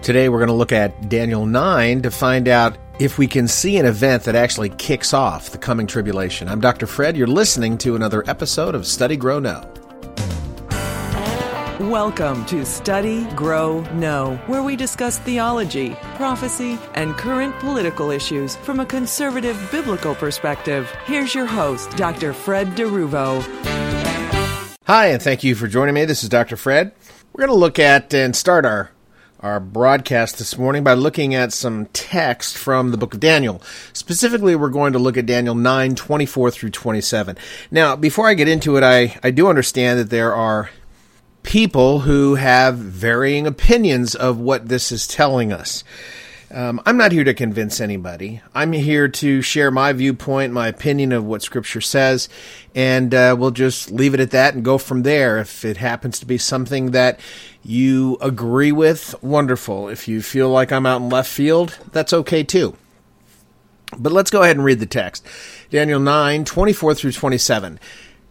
Today we're going to look at Daniel 9 to find out if we can see an event that actually kicks off the coming tribulation. I'm Dr. Fred. You're listening to another episode of Study, Grow, Know. Welcome to Study, Grow, Know, where we discuss theology, prophecy, and current political issues from a conservative biblical perspective. Here's your host, Dr. Fred DeRuvo. Hi, and thank you for joining me. This is Dr. Fred. We're going to look at and start our broadcast this morning by looking at some text from the book of Daniel. Specifically, we're going to look at Daniel 9, 24 through 27. Now, before I get into it, I do understand that there are people who have varying opinions of what this is telling us. I'm not here to convince anybody. I'm here to share my viewpoint, my opinion of what Scripture says, and we'll just leave it at that and go from there. If it happens to be something that you agree with, wonderful. If you feel like I'm out in left field, that's okay too. But let's go ahead and read the text. Daniel 9, 24 through 27.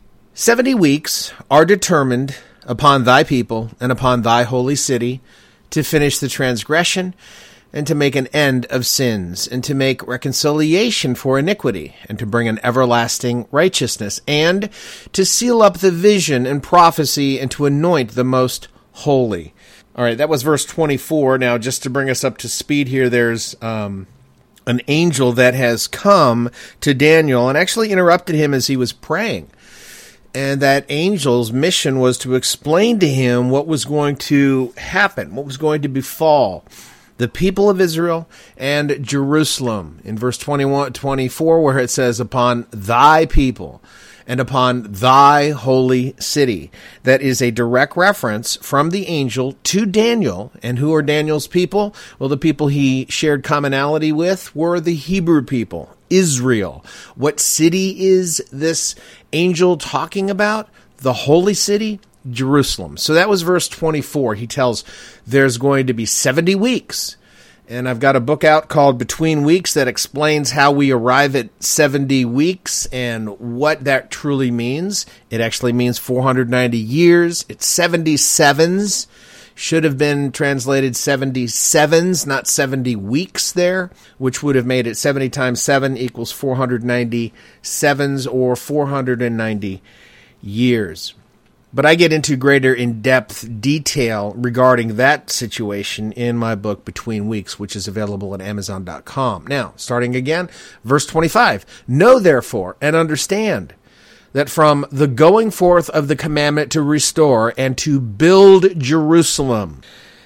70 weeks are determined upon thy people and upon thy holy city to finish the transgression and to make an end of sins, and to make reconciliation for iniquity, and to bring an everlasting righteousness, and to seal up the vision and prophecy, and to anoint the most holy. All right, that was verse 24. Now, just to bring us up to speed here, there's an angel that has come to Daniel and actually interrupted him as he was praying. And that angel's mission was to explain to him what was going to happen, what was going to befall the people of Israel and Jerusalem. In verse 24, where it says, upon thy people and upon thy holy city. That is a direct reference from the angel to Daniel. And who are Daniel's people? Well, the people he shared commonality with were the Hebrew people, Israel. What city is this angel talking about? The holy city, Jerusalem. So that was verse 24. He tells there's going to be 70 weeks. And I've got a book out called Between Weeks that explains how we arrive at 70 weeks and what that truly means. It actually means 490 years. It's 77s. Should have been translated 77s, not 70 weeks there, which would have made it 70 times 7 equals 497s or 490 years. But I get into greater in-depth detail regarding that situation in my book, Between Weeks, which is available at Amazon.com. Now, starting again, verse 25. Know therefore and understand that from the going forth of the commandment to restore and to build Jerusalem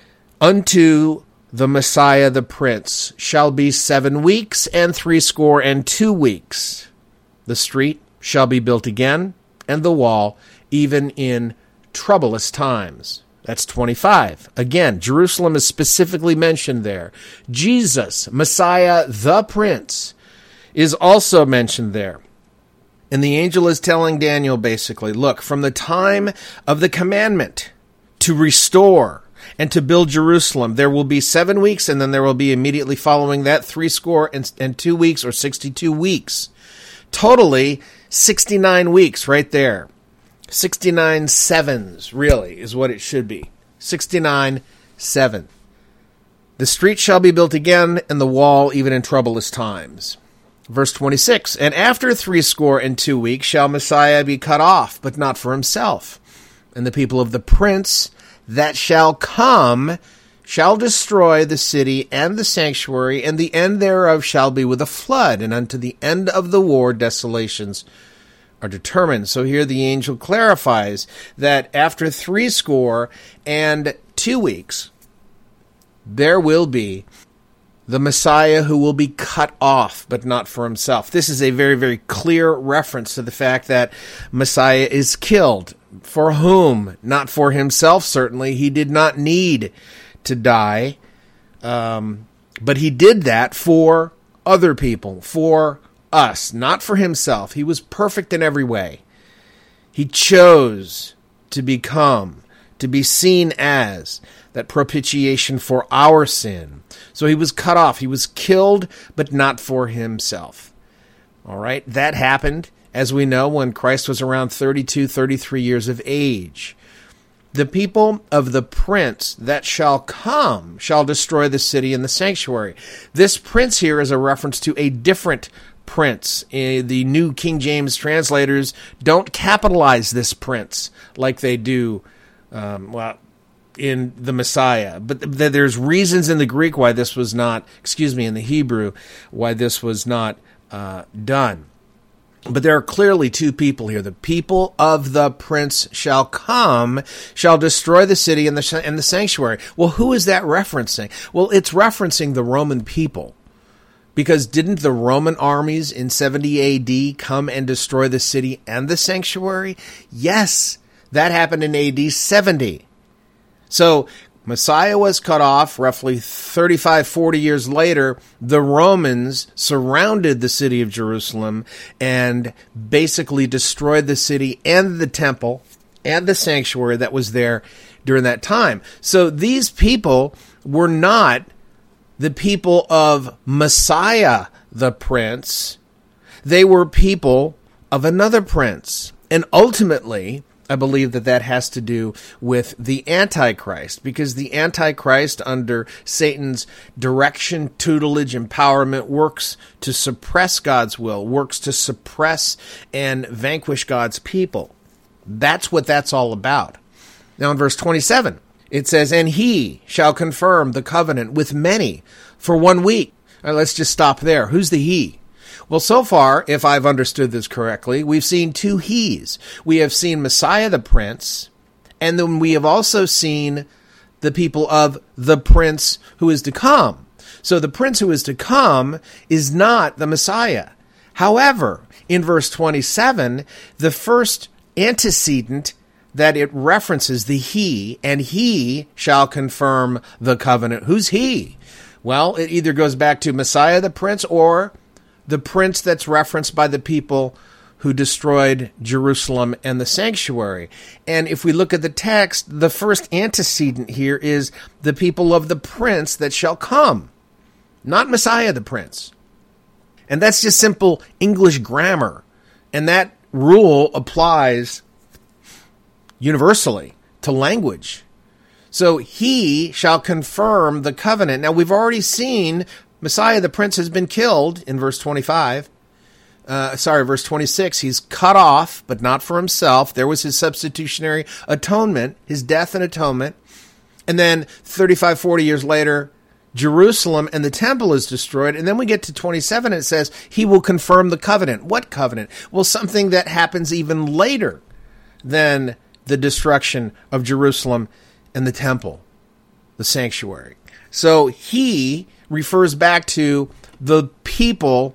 unto the Messiah the Prince shall be 7 weeks and 62 weeks. The street shall be built again, and the wall even in troublous times. That's 25. Again, Jerusalem is specifically mentioned there. Jesus, Messiah the Prince, is also mentioned there. And the angel is telling Daniel basically, look, from the time of the commandment to restore and to build Jerusalem, there will be 7 weeks, and then there will be immediately following that 62 weeks or 62 weeks. Totally 69 weeks right there. 69 sevens, really, is what it should be. 69 7. The street shall be built again, and the wall even in troublous times. Verse 26, and after 62 weeks shall Messiah be cut off, but not for himself. And the people of the prince that shall come shall destroy the city and the sanctuary, and the end thereof shall be with a flood, and unto the end of the war desolations are determined. So here the angel clarifies that after 62 weeks, there will be the Messiah who will be cut off, but not for himself. This is a very, very clear reference to the fact that Messiah is killed. For whom? Not for himself, certainly. He did not need to die, but he did that for other people, for us, not for himself. He was perfect in every way. He chose to become, to be seen as that propitiation for our sin. So he was cut off. He was killed, but not for himself. All right, that happened, as we know, when Christ was around 32, 33 years of age. The people of the prince that shall come shall destroy the city and the sanctuary. This prince here is a reference to a different prince. The New King James translators don't capitalize this prince like they do, in the Messiah. But there's reasons in the Greek why this was not, in the Hebrew, why this was not done. But there are clearly two people here. The people of the prince shall come, shall destroy the city and the sanctuary. Well, who is that referencing? Well, it's referencing the Roman people. Because didn't the Roman armies in 70 AD come and destroy the city and the sanctuary? Yes, that happened in AD 70. So Messiah was cut off. Roughly 35, 40 years later, the Romans surrounded the city of Jerusalem and basically destroyed the city and the temple and the sanctuary that was there during that time. So these people were not the people of Messiah, the prince. They were people of another prince. And ultimately, I believe that has to do with the Antichrist, because the Antichrist, under Satan's direction, tutelage, empowerment, works to suppress God's will, works to suppress and vanquish God's people. That's what that's all about. Now in verse 27, it says, "And he shall confirm the covenant with many for 1 week." All right, let's just stop there. Who's the he? Well, so far, if I've understood this correctly, we've seen two he's. We have seen Messiah the prince, and then we have also seen the people of the prince who is to come. So the prince who is to come is not the Messiah. However, in verse 27, the first antecedent that it references the he, and he shall confirm the covenant. Who's he? Well, it either goes back to Messiah the prince or the prince that's referenced by the people who destroyed Jerusalem and the sanctuary. And if we look at the text, the first antecedent here is the people of the prince that shall come, not Messiah the prince. And that's just simple English grammar. And that rule applies universally to language. So he shall confirm the covenant. Now we've already seen Messiah the prince has been killed in verse 25. Verse 26. He's cut off, but not for himself. There was his substitutionary atonement, his death and atonement. And then 35, 40 years later, Jerusalem and the temple is destroyed. And then we get to 27, and it says, he will confirm the covenant. What covenant? Well, something that happens even later than the destruction of Jerusalem and the temple, the sanctuary. So he refers back to the people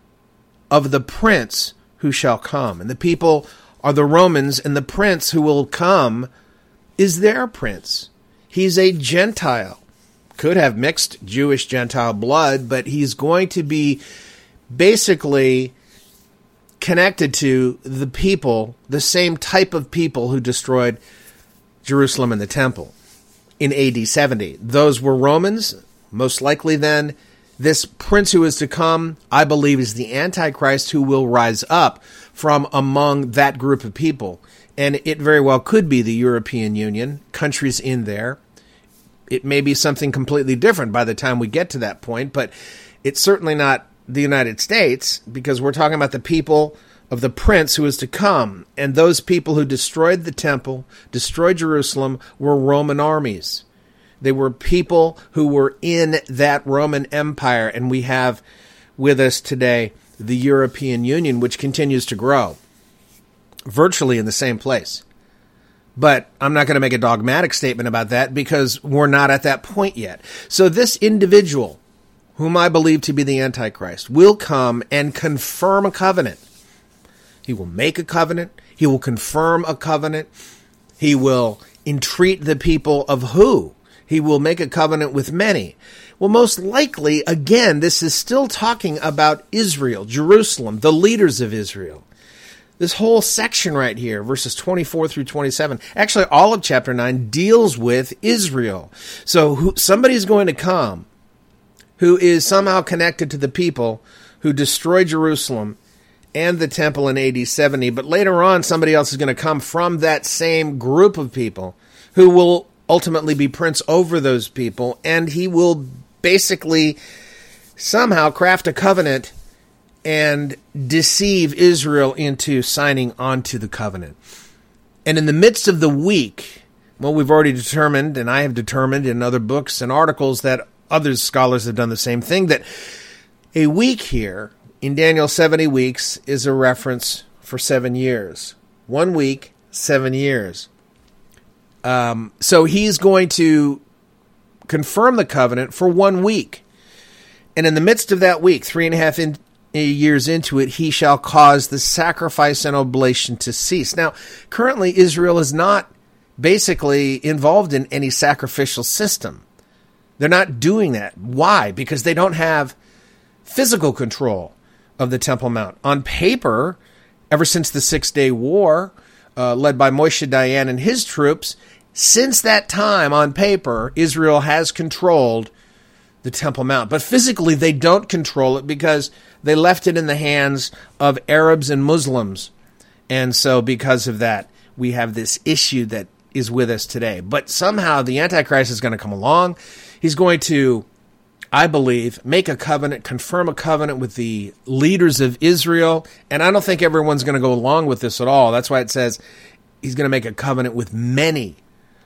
of the prince who shall come. And the people are the Romans, and the prince who will come is their prince. He's a Gentile. Could have mixed Jewish-Gentile blood, but he's going to be basically connected to the people, the same type of people who destroyed Jerusalem and the temple in AD 70. Those were Romans. Most likely then, this prince who is to come, I believe, is the Antichrist who will rise up from among that group of people. And it very well could be the European Union, countries in there. It may be something completely different by the time we get to that point, but it's certainly not the United States, because we're talking about the people of the prince who is to come. And those people who destroyed the temple, destroyed Jerusalem, were Roman armies. They were people who were in that Roman Empire, and we have with us today the European Union, which continues to grow, virtually in the same place. But I'm not going to make a dogmatic statement about that because we're not at that point yet. So this individual, whom I believe to be the Antichrist, will come and confirm a covenant. He will make a covenant. He will confirm a covenant. He will entreat the people of who? He will make a covenant with many. Well, most likely, again, this is still talking about Israel, Jerusalem, the leaders of Israel. This whole section right here, verses 24 through 27, actually all of chapter 9 deals with Israel. So somebody's going to come who is somehow connected to the people who destroyed Jerusalem and the temple in AD 70. But later on, somebody else is going to come from that same group of people who will ultimately be prince over those people, and he will basically somehow craft a covenant and deceive Israel into signing onto the covenant. And in the midst of the week, well, we've already determined, and I have determined in other books and articles that other scholars have done the same thing, that a week here in Daniel's 70 weeks is a reference for 7 years. 1 week, 7 years. So he's going to confirm the covenant for 1 week. And in the midst of that week, 3.5 years into it, he shall cause the sacrifice and oblation to cease. Now, currently, Israel is not basically involved in any sacrificial system. They're not doing that. Why? Because they don't have physical control of the Temple Mount. On paper, ever since the 6-Day War, led by Moshe Dayan and his troops, since that time, on paper, Israel has controlled the Temple Mount. But physically, they don't control it because they left it in the hands of Arabs and Muslims. And so because of that, we have this issue that is with us today. But somehow the Antichrist is going to come along. He's going to, I believe, make a covenant, confirm a covenant with the leaders of Israel. And I don't think everyone's going to go along with this at all. That's why it says he's going to make a covenant with many.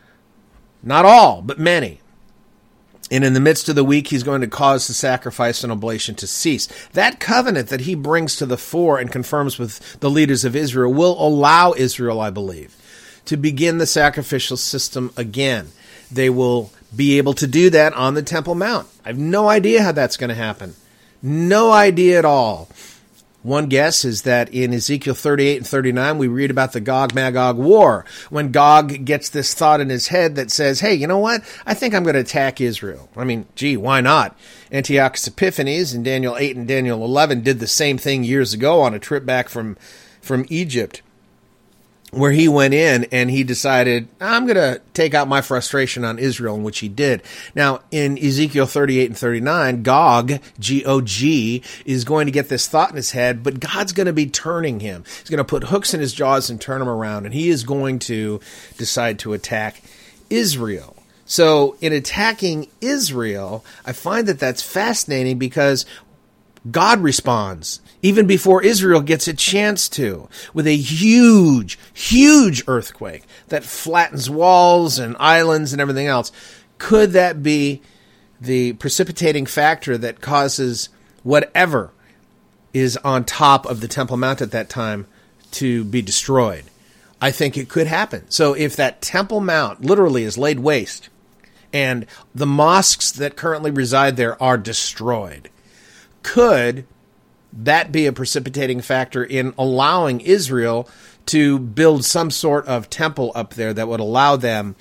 Not all, but many. And in the midst of the week, he's going to cause the sacrifice and oblation to cease. That covenant that he brings to the fore and confirms with the leaders of Israel will allow Israel, I believe, to begin the sacrificial system again. They will be able to do that on the Temple Mount. I have no idea how that's going to happen. No idea at all. One guess is that in Ezekiel 38 and 39, we read about the Gog-Magog war, when Gog gets this thought in his head that says, hey, you know what? I think I'm going to attack Israel. I mean, gee, why not? Antiochus Epiphanes in Daniel 8 and Daniel 11 did the same thing years ago on a trip back from Egypt, where he went in and he decided, I'm going to take out my frustration on Israel, in which he did. Now, in Ezekiel 38 and 39, Gog, G-O-G, is going to get this thought in his head, but God's going to be turning him. He's going to put hooks in his jaws and turn him around, and he is going to decide to attack Israel. So, in attacking Israel, I find that that's fascinating because God responds even before Israel gets a chance to, with a huge, huge earthquake that flattens walls and islands and everything else. Could that be the precipitating factor that causes whatever is on top of the Temple Mount at that time to be destroyed? I think it could happen. So if that Temple Mount literally is laid waste and the mosques that currently reside there are destroyed, could that be a precipitating factor in allowing Israel to build some sort of temple up there that would allow them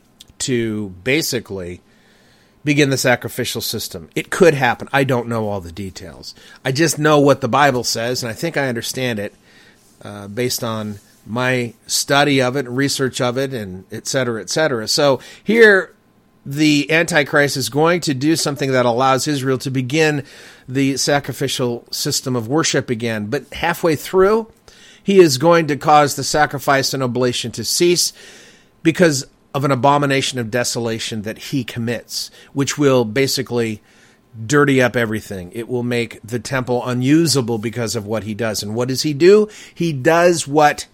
to basically begin the sacrificial system? It could happen. I don't know all the details. I just know what the Bible says, and I think I understand it based on my study of it and research of it, and et cetera, et cetera. So here, the Antichrist is going to do something that allows Israel to begin the sacrificial system of worship again. But halfway through, he is going to cause the sacrifice and oblation to cease because of an abomination of desolation that he commits, which will basically dirty up everything. It will make the temple unusable because of what he does. And what does he do? He does what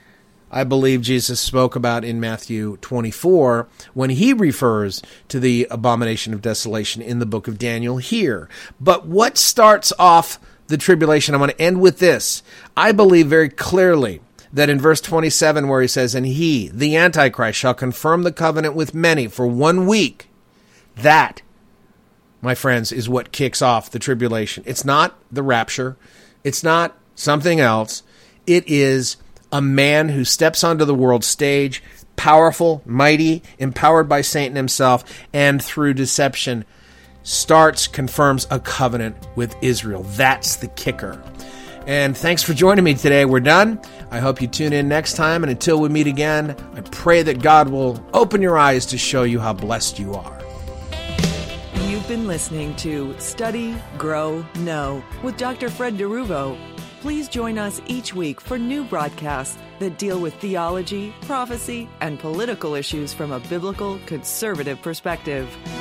I believe Jesus spoke about in Matthew 24 when he refers to the abomination of desolation in the book of Daniel here. But what starts off the tribulation? I want to end with this. I believe very clearly that in verse 27 where he says, and he, the Antichrist, shall confirm the covenant with many for 1 week. That, my friends, is what kicks off the tribulation. It's not the rapture. It's not something else. It is a man who steps onto the world stage, powerful, mighty, empowered by Satan himself, and through deception confirms a covenant with Israel. That's the kicker. And thanks for joining me today. We're done. I hope you tune in next time. And until we meet again, I pray that God will open your eyes to show you how blessed you are. You've been listening to Study, Grow, Know with Dr. Fred DeRuvo. Please join us each week for new broadcasts that deal with theology, prophecy, and political issues from a biblical, conservative perspective.